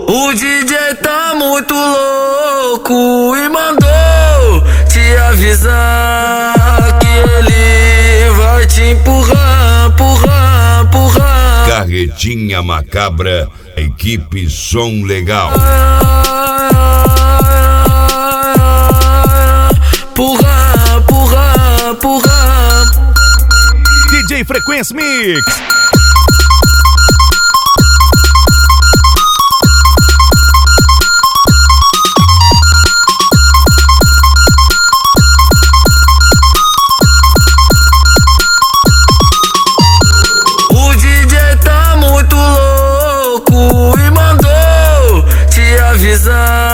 O DJ tá muito louco e mandou te avisar que ele vai te empurrar, empurrar, empurrar. Carretinha Macabra, equipe Som Legal. Empurrar, empurrar, empurrar. DJ Frequência Mix. O DJ tá muito louco e mandou te avisar